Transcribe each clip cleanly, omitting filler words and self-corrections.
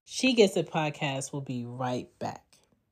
She Gets It podcast will be right back.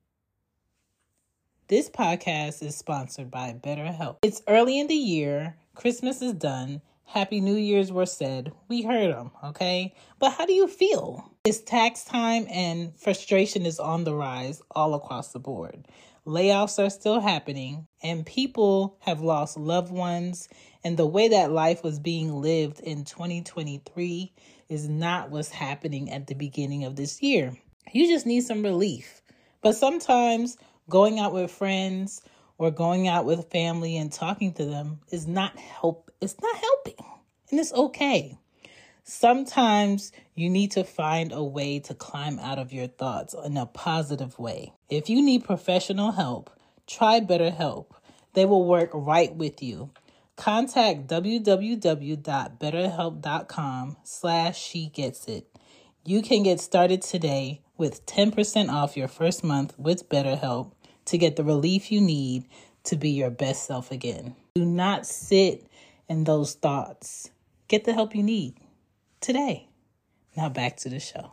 This podcast is sponsored by BetterHelp. It's early in the year. Christmas is done. Happy New Year's were said. We heard them, okay? But how do you feel? It's tax time and frustration is on the rise all across the board. Layoffs are still happening and people have lost loved ones. And the way that life was being lived in 2023 is not what's happening at the beginning of this year. You just need some relief. But sometimes going out with friends or going out with family and talking to them is not help. It's not helping. And it's okay. Sometimes you need to find a way to climb out of your thoughts in a positive way. If you need professional help, try BetterHelp. They will work right with you. Contact www.betterhelp.com/shegetsit. You can get started today with 10% off your first month with BetterHelp to get the relief you need to be your best self again. Do not sit in those thoughts. Get the help you need today. Now back to the show.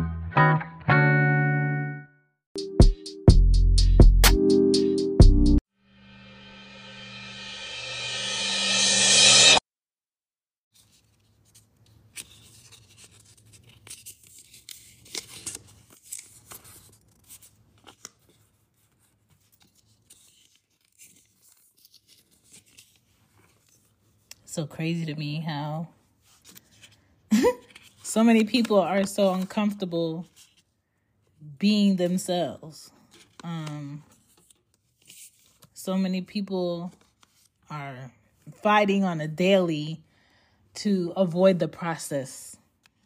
So crazy to me how so many people are so uncomfortable being themselves. So many people are fighting on a daily to avoid the process.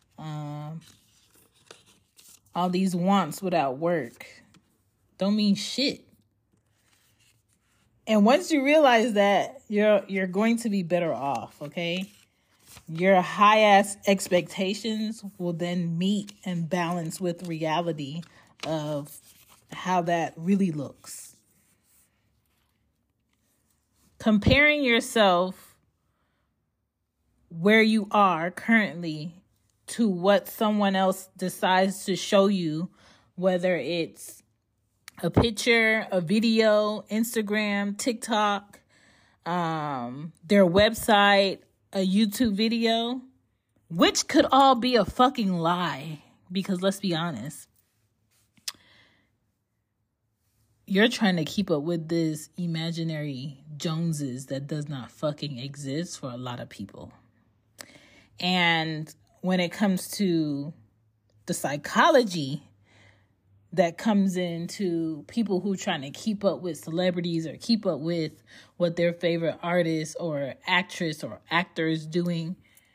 All these wants without work don't mean shit. And once you realize that, you're going to be better off, okay? Your high-ass expectations will then meet and balance with reality of how that really looks. Comparing yourself where you are currently to what someone else decides to show you, whether it's a picture, a video, Instagram, TikTok, their website, a YouTube video, which could all be a fucking lie. Because let's be honest, you're trying to keep up with this imaginary Joneses that does not fucking exist for a lot of people. And when it comes to the psychology that comes into people who trying to keep up with celebrities or keep up with what their favorite artist or actress or actor is doing.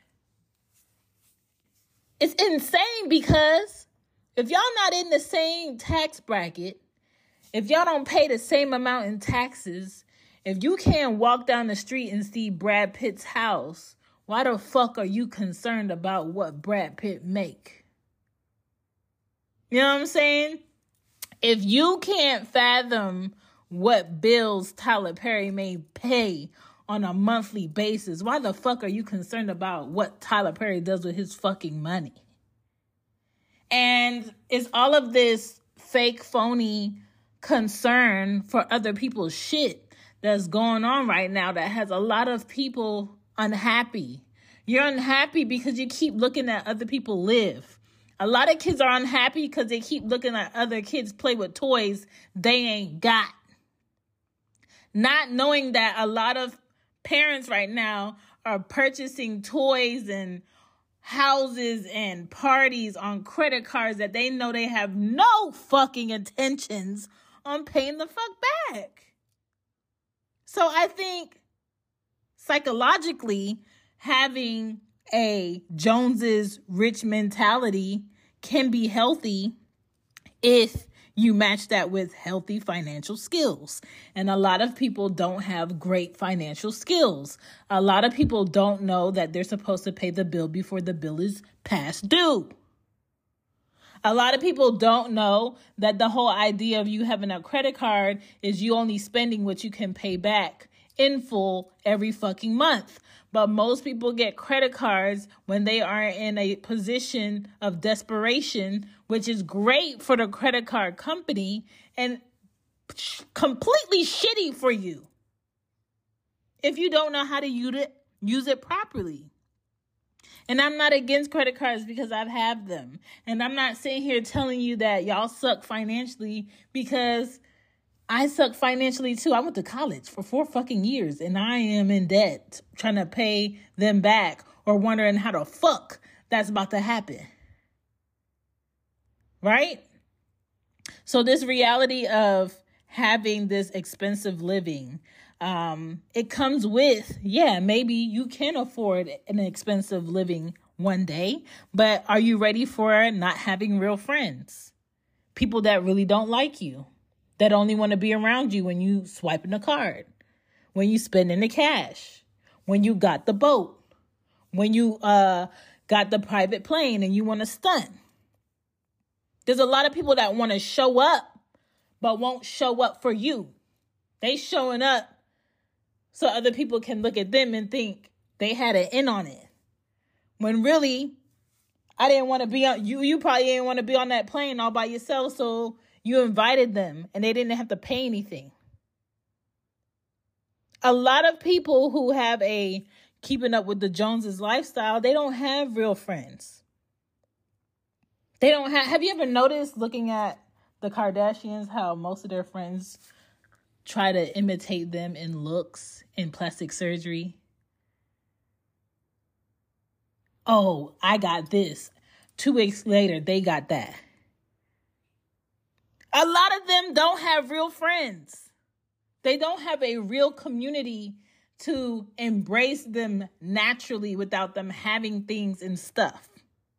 It's insane because if y'all not in the same tax bracket, if y'all don't pay the same amount in taxes, if you can't walk down the street and see Brad Pitt's house, why the fuck are you concerned about what Brad Pitt make? You know what I'm saying? If you can't fathom what bills Tyler Perry may pay on a monthly basis, why the fuck are you concerned about what Tyler Perry does with his fucking money? And it's all of this fake, phony concern for other people's shit that's going on right now that has a lot of people unhappy. You're unhappy because you keep looking at other people live. A lot of kids are unhappy because they keep looking at other kids play with toys they ain't got. Not knowing that a lot of parents right now are purchasing toys and houses and parties on credit cards that they know they have no fucking intentions on paying the fuck back. So I think psychologically, having a Joneses rich mentality can be healthy if you match that with healthy financial skills. And a lot of people don't have great financial skills. A lot of people don't know that they're supposed to pay the bill before the bill is past due. A lot of people don't know that the whole idea of you having a credit card is you only spending what you can pay back in full every fucking month. But most people get credit cards when they are in a position of desperation, which is great for the credit card company and completely shitty for you if you don't know how to use it properly. And I'm not against credit cards because I've had them. And I'm not sitting here telling you that y'all suck financially, because I suck financially too. I went to college for 4 fucking years and I am in debt trying to pay them back, or wondering how the fuck that's about to happen. Right? So this reality of having this expensive living, it comes with, maybe you can afford an expensive living one day, but are you ready for not having real friends? People that really don't like you, that only want to be around you when you swiping the card, when you spending the cash, when you got the boat, when you got the private plane and you want to stunt. There's a lot of people that want to show up, but won't show up for you. They showing up so other people can look at them and think they had an in on it. When really, I didn't want to be on, you probably didn't want to be on that plane all by yourself, so you invited them and they didn't have to pay anything. A lot of people who have a keeping up with the Joneses lifestyle, they don't have real friends. They don't have you ever noticed, looking at the Kardashians, how most of their friends try to imitate them in looks, in plastic surgery? Oh, I got this. 2 weeks later, they got that. A lot of them don't have real friends. They don't have a real community to embrace them naturally without them having things and stuff.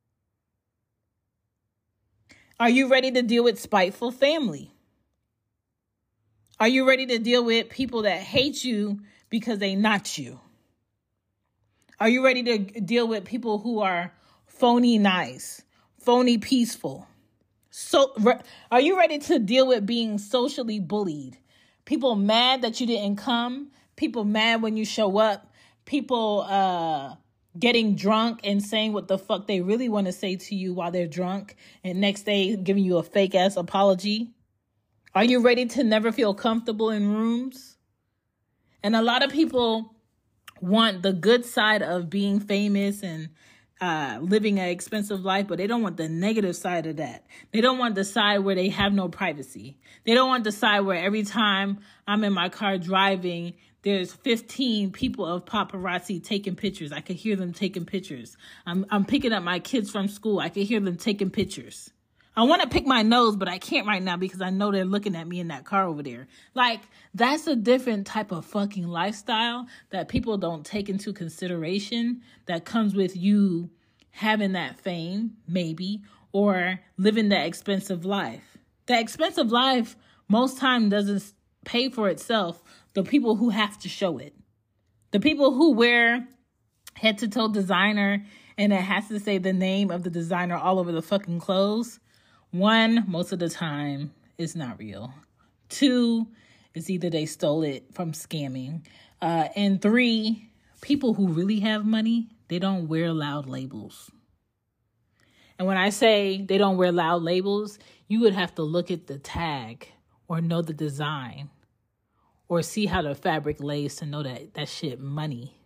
Are you ready to deal with spiteful family? Are you ready to deal with people that hate you because they not you? Are you ready to deal with people who are phony nice, phony peaceful? So, are you ready to deal with being socially bullied? People mad that you didn't come. People mad when you show up. People getting drunk and saying what the fuck they really want to say to you while they're drunk, and next day giving you a fake ass apology. Are you ready to never feel comfortable in rooms? And a lot of people want the good side of being famous and living an expensive life, but they don't want the negative side of that. They don't want the side where they have no privacy. They don't want the side where every time I'm in my car driving, there's 15 people of paparazzi taking pictures. I could hear them taking pictures. I'm picking up my kids from school. I could hear them taking pictures. I want to pick my nose, but I can't right now because I know they're looking at me in that car over there. Like, that's a different type of fucking lifestyle that people don't take into consideration, that comes with you having that fame, maybe, or living that expensive life. That expensive life most time doesn't pay for itself. The people who have to show it. The people who wear head to toe designer and it has to say the name of the designer all over the fucking clothes. 1, most of the time, it's not real. 2, it's either they stole it from scamming. And 3, people who really have money, they don't wear loud labels. And when I say they don't wear loud labels, you would have to look at the tag or know the design or see how the fabric lays to know that that shit money.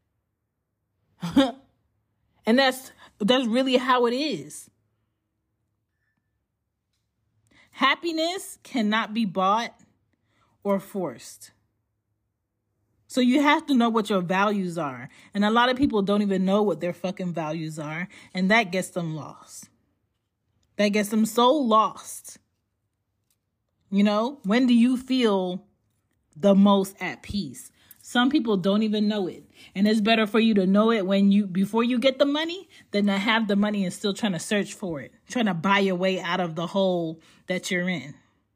And that's really how it is. Happiness cannot be bought or forced. So you have to know what your values are. And a lot of people don't even know what their fucking values are. And that gets them lost. That gets them so lost. You know, when do you feel the most at peace? Some people don't even know it. And it's better for you to know it before you get the money than to have the money and still trying to search for it. Trying to buy your way out of the hole that you're in.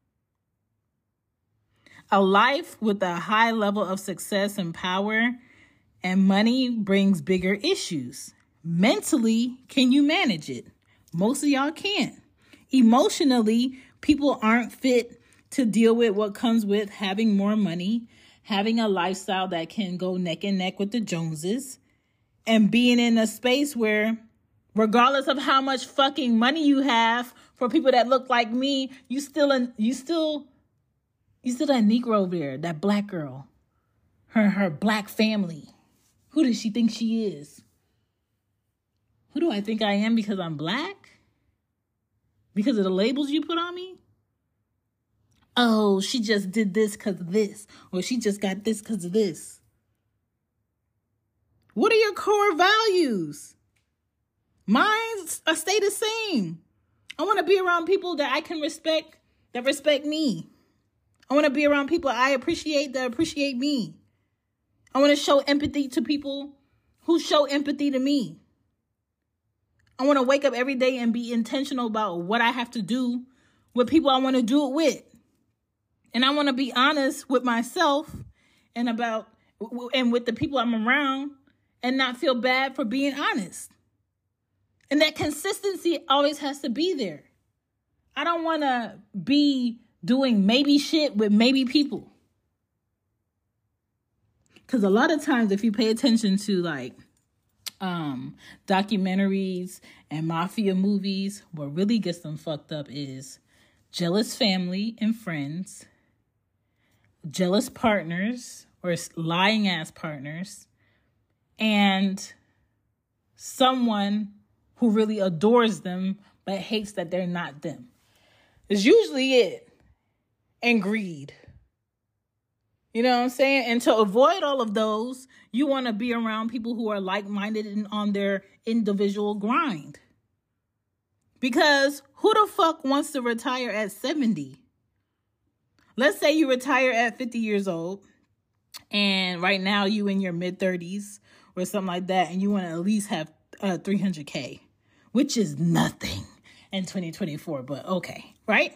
A life with a high level of success and power and money brings bigger issues. Mentally, can you manage it? Most of y'all can't. Emotionally, people aren't fit to deal with what comes with having more money, having a lifestyle that can go neck and neck with the Joneses, and being in a space where, regardless of how much fucking money you have, for people that look like me, you still that Negro over there, that black girl, her black family. Who does she think she is? Who do I think I am because I'm black? Because of the labels you put on me? Oh, she just did this because of this. Or she just got this because of this. What are your core values? Mine stay the same. I want to be around people that I can respect, that respect me. I want to be around people I appreciate that appreciate me. I want to show empathy to people who show empathy to me. I want to wake up every day and be intentional about what I have to do with people I want to do it with. And I want to be honest with myself and with the people I'm around and not feel bad for being honest. And that consistency always has to be there. I don't want to be doing maybe shit with maybe people. Because a lot of times if you pay attention to like documentaries and mafia movies, what really gets them fucked up is jealous family and friends, jealous partners or lying ass partners, and someone who really adores them but hates that they're not them. It's usually it. And greed. You know what I'm saying? And to avoid all of those, you want to be around people who are like-minded and on their individual grind. Because who the fuck wants to retire at 70? Let's say you retire at 50 years old, and right now you in your mid-30s or something like that, and you want to at least have $300K, which is nothing in 2024, but okay, right?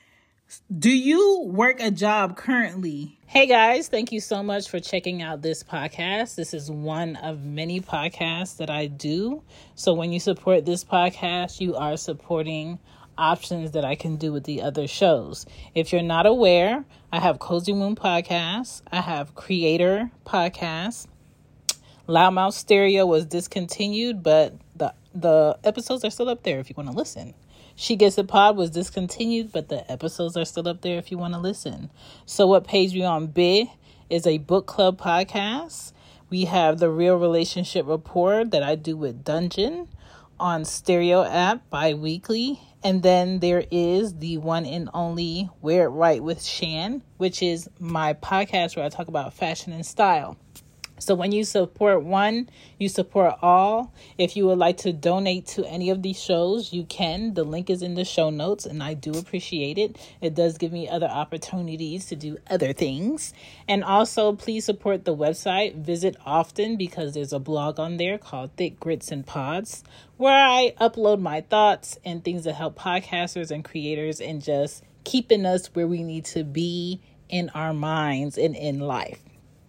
Do you work a job currently? Hey guys, thank you so much for checking out this podcast. This is one of many podcasts that I do. So when you support this podcast, you are supporting options that I can do with the other shows. If you're not aware, I have Cozy Moon Podcasts. I have Creator Podcasts. Loudmouth Stereo was discontinued, but the episodes are still up there if you want to listen. She Gets It Pod was discontinued, but the episodes are still up there if you want to listen. So What Pays Me on Bid is a book club podcast. We have the Real Relationship Report that I do with Dungeon on Stereo app bi-weekly. And then there is the one and only Wear It Right with Shan, which is my podcast where I talk about fashion and style. So when you support one, you support all. If you would like to donate to any of these shows, you can. The link is in the show notes, and I do appreciate it. It does give me other opportunities to do other things. And also, please support the website. Visit often because there's a blog on there called Thick Grits and Pods, where I upload my thoughts and things that help podcasters and creators and just keeping us where we need to be in our minds and in life.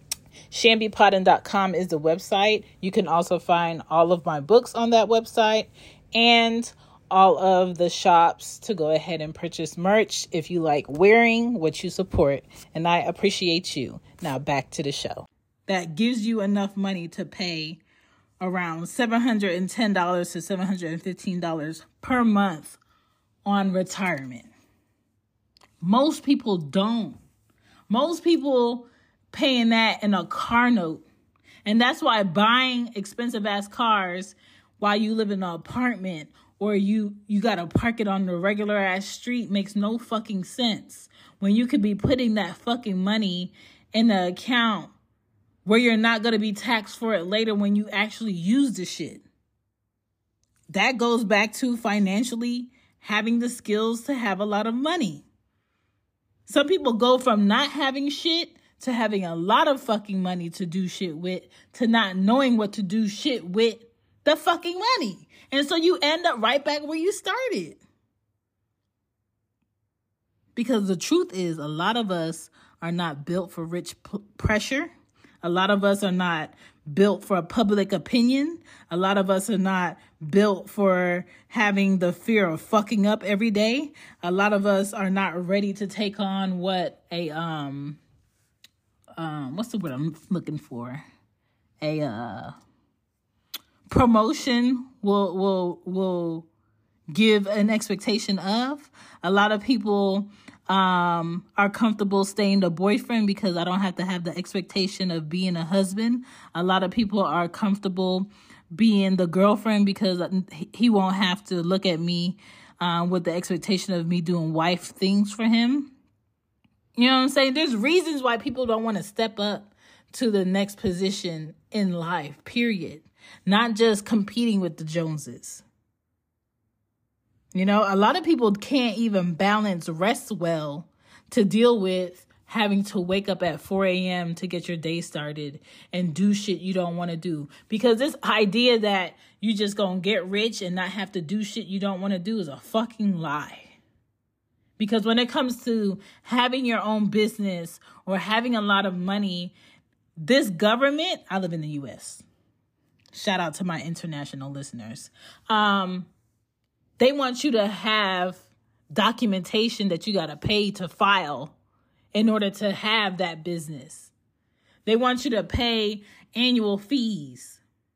ShanbyPoddin.com is the website. You can also find all of my books on that website and all of the shops to go ahead and purchase merch if you like wearing what you support. And I appreciate you. Now back to the show. That gives you enough money to pay around $710 to $715 per month on retirement. Most people don't. Most people paying that in a car note. And that's why buying expensive ass cars while you live in an apartment or you got to park it on the regular ass street makes no fucking sense. When you could be putting that fucking money in an account where you're not going to be taxed for it later when you actually use the shit. That goes back to financially having the skills to have a lot of money. Some people go from not having shit to having a lot of fucking money to do shit with, to not knowing what to do shit with the fucking money. And so you end up right back where you started. Because the truth is, a lot of us are not built for rich pressure. A lot of us are not built for public opinion. A lot of us are not built for having the fear of fucking up every day. A lot of us are not ready to take on what what's the word I'm looking for? A promotion will give an expectation of. A lot of people are comfortable staying the boyfriend because I don't have to have the expectation of being a husband. A lot of people are comfortable being the girlfriend because he won't have to look at me with the expectation of me doing wife things for him. You know what I'm saying? There's reasons why people don't want to step up to the next position in life, period. Not just competing with the Joneses. You know, a lot of people can't even balance rest well to deal with having to wake up at 4 a.m. to get your day started and do shit you don't want to do. Because this idea that you just gonna get rich and not have to do shit you don't want to do is a fucking lie. Because when it comes to having your own business or having a lot of money, this government, I live in the U.S. Shout out to my international listeners. They want you to have documentation that you got to pay to file in order to have that business. They want you to pay annual fees.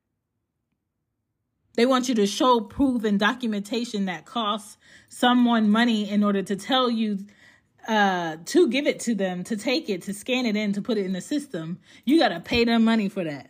They want you to show proof and documentation that costs someone money in order to tell you to give it to them, to take it, to scan it in, to put it in the system. You got to pay them money for that.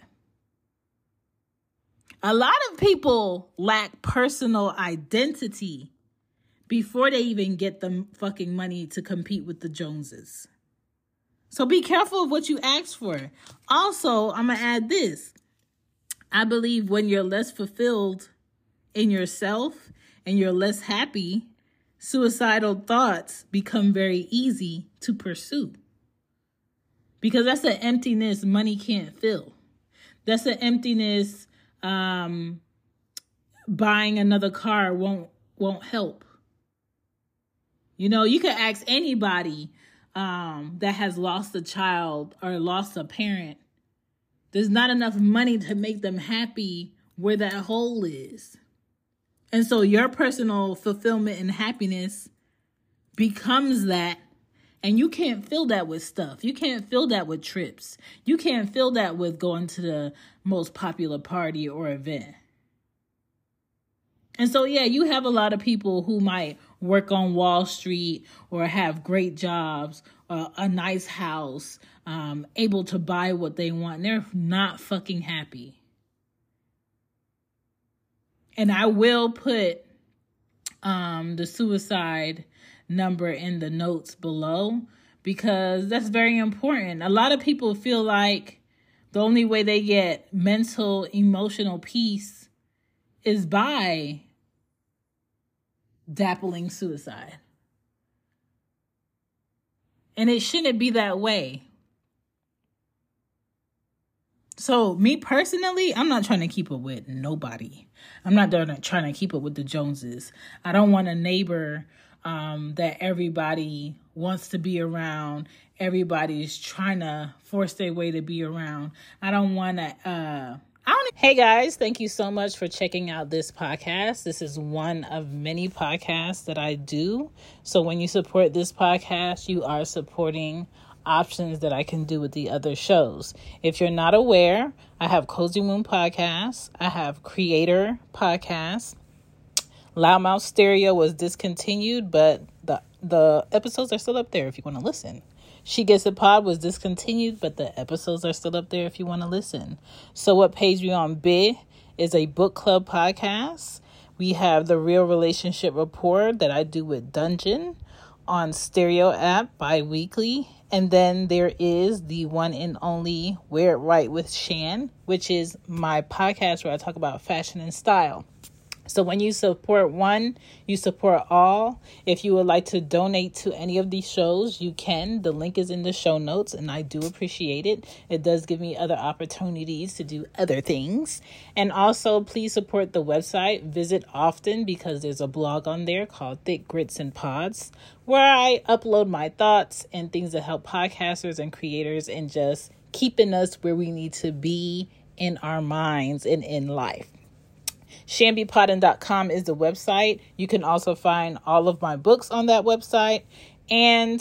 A lot of people lack personal identity before they even get the fucking money to compete with the Joneses. So be careful of what you ask for. Also, I'm going to add this. I believe when you're less fulfilled in yourself and you're less happy, suicidal thoughts become very easy to pursue. Because that's an emptiness money can't fill. That's an emptiness buying another car won't help. You know, you can ask anybody that has lost a child or lost a parent. There's not enough money to make them happy where that hole is. And so your personal fulfillment and happiness becomes that. And you can't fill that with stuff. You can't fill that with trips. You can't fill that with going to the most popular party or event. And so, yeah, you have a lot of people who might work on Wall Street or have great jobs, a nice house, able to buy what they want. And they're not fucking happy. And I will put the suicide number in the notes below because that's very important. A lot of people feel like the only way they get mental, emotional peace is by dabbling suicide. And it shouldn't be that way. So me personally, I'm not trying to keep up with nobody. I'm not trying to keep up with the Joneses. I don't want a neighbor that everybody wants to be around. Everybody's trying to force their way to be around. I don't want to... Hey guys, thank you so much for checking out this podcast. This is one of many podcasts that I do. So when you support this podcast, you are supporting options that I can do with the other shows. If you're not aware, I have Cozy Moon Podcasts. I have Creator Podcasts. Loudmouth Stereo was discontinued, but the episodes are still up there if you want to listen. She Gets It Pod was discontinued, but the episodes are still up there if you want to listen. So What Pays Me on Bid is a book club podcast. We have the Real Relationship Report that I do with Dungeon on Stereo app bi-weekly. And then there is the one and only Wear It Right with Shan, which is my podcast where I talk about fashion and style. So when you support one, you support all. If you would like to donate to any of these shows, you can. The link is in the show notes, and I do appreciate it. It does give me other opportunities to do other things. And also, please support the website. Visit often because there's a blog on there called Thick Grits and Pods, where I upload my thoughts and things that help podcasters and creators and just keeping us where we need to be in our minds and in life. ShanbyPodden.com is the website. You can also find all of my books on that website. And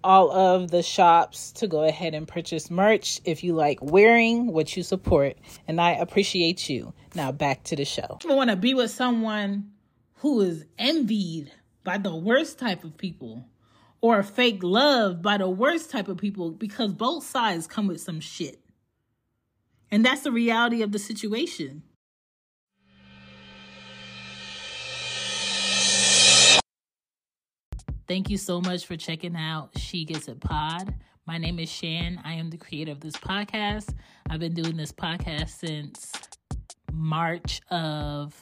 all of the shops to go ahead and purchase merch if you like wearing what you support. And I appreciate you. Now back to the show. I want to be with someone who is envied by the worst type of people, or fake love by the worst type of people, because both sides come with some shit. And that's the reality of the situation. Thank you so much for checking out She Gets It Pod. My name is Shan. I am the creator of this podcast. I've been doing this podcast since March of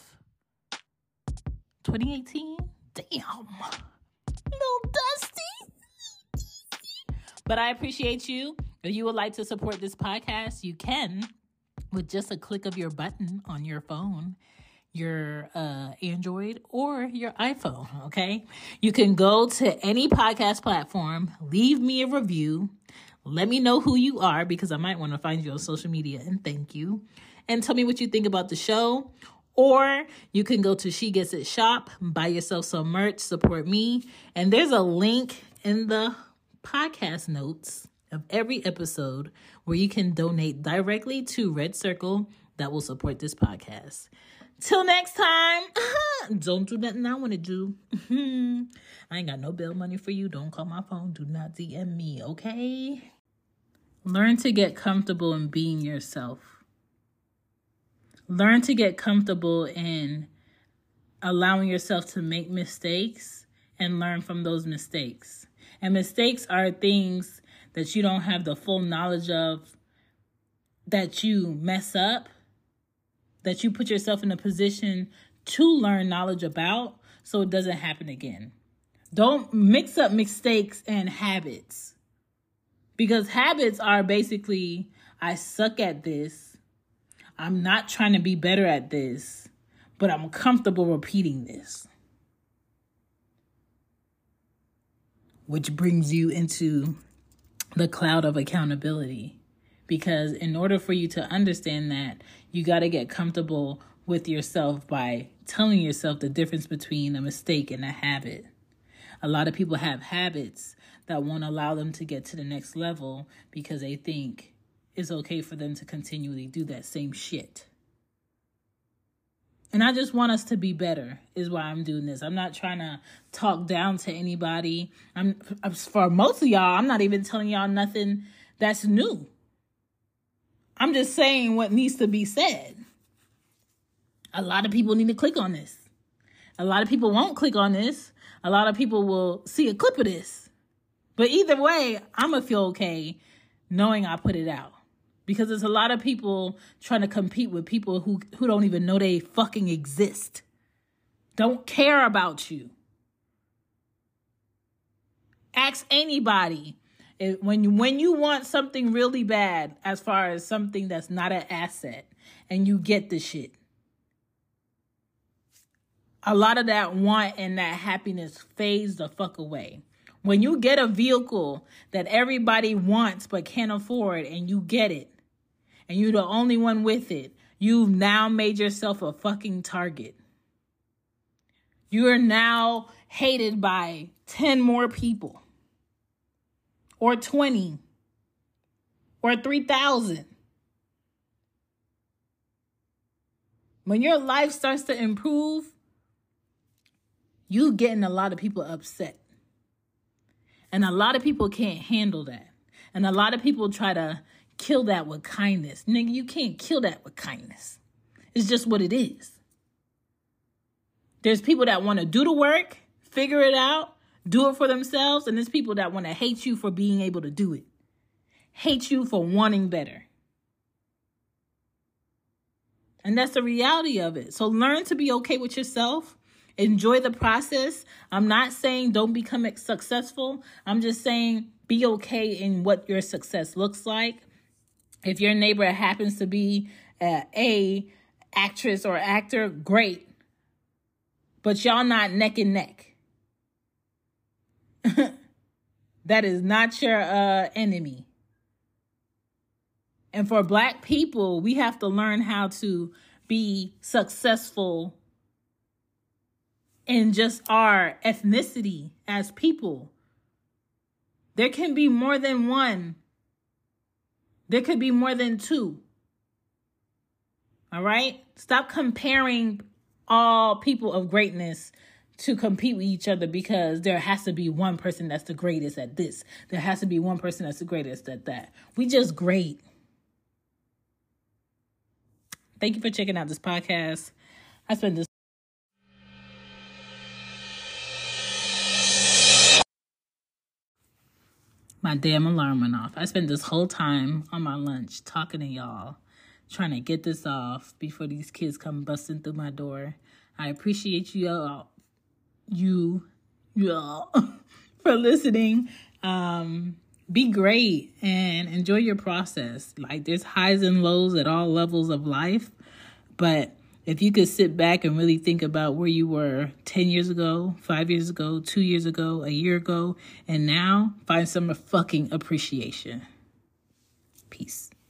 2018. Damn. Little dusty. But I appreciate you. If you would like to support this podcast, you can with just a click of your button on your phone, your Android or your iPhone, okay? You can go to any podcast platform, leave me a review, let me know who you are, because I might want to find you on social media and thank you, and tell me what you think about the show. Or you can go to She Gets It Shop, buy yourself some merch, support me, and there's a link in the podcast notes of every episode where you can donate directly to Red Circle that will support this podcast. Till next time, don't do nothing I want to do. I ain't got no bail money for you. Don't call my phone. Do not DM me, okay? Learn to get comfortable in being yourself. Learn to get comfortable in allowing yourself to make mistakes and learn from those mistakes. And mistakes are things that you don't have the full knowledge of, that you mess up, that you put yourself in a position to learn knowledge about so it doesn't happen again. Don't mix up mistakes and habits, because habits are basically, I suck at this. I'm not trying to be better at this, but I'm comfortable repeating this. Which brings you into the cloud of accountability. Because in order for you to understand that, you got to get comfortable with yourself by telling yourself the difference between a mistake and a habit. A lot of people have habits that won't allow them to get to the next level because they think it's okay for them to continually do that same shit. And I just want us to be better is why I'm doing this. I'm not trying to talk down to anybody. For most of y'all, I'm not even telling y'all nothing that's new. I'm just saying what needs to be said. A lot of people need to click on this. A lot of people won't click on this. A lot of people will see a clip of this. But either way, I'm going to feel okay knowing I put it out. Because there's a lot of people trying to compete with people who don't even know they fucking exist. Don't care about you. Ask anybody. When you want something really bad, as far as something that's not an asset, and you get the shit, a lot of that want and that happiness fades the fuck away. When you get a vehicle that everybody wants but can't afford, and you get it, and you're the only one with it, you've now made yourself a fucking target. You are now hated by 10 more people, or 20, or 3,000. When your life starts to improve, you getting a lot of people upset. And a lot of people can't handle that. And a lot of people try to kill that with kindness. Nigga, you can't kill that with kindness. It's just what it is. There's people that want to do the work, figure it out, do it for themselves. And there's people that want to hate you for being able to do it. Hate you for wanting better. And that's the reality of it. So learn to be okay with yourself. Enjoy the process. I'm not saying don't become successful. I'm just saying be okay in what your success looks like. If your neighbor happens to be a actress or actor, great. But y'all not neck and neck. That is not your enemy. And for Black people, we have to learn how to be successful in just our ethnicity as people. There can be more than one. There could be more than two. All right? Stop comparing all people of greatness to compete with each other, because there has to be one person that's the greatest at this. There has to be one person that's the greatest at that. We just great. Thank you for checking out this podcast. I spent this my damn alarm went off. I spent this whole time on my lunch talking to y'all, trying to get this off before these kids come busting through my door. I appreciate y'all for listening. Be great and enjoy your process. Like, there's highs and lows at all levels of life, but if you could sit back and really think about where you were 10 years ago, 5 years ago, 2 years ago, a year ago, and now, find some fucking appreciation. Peace.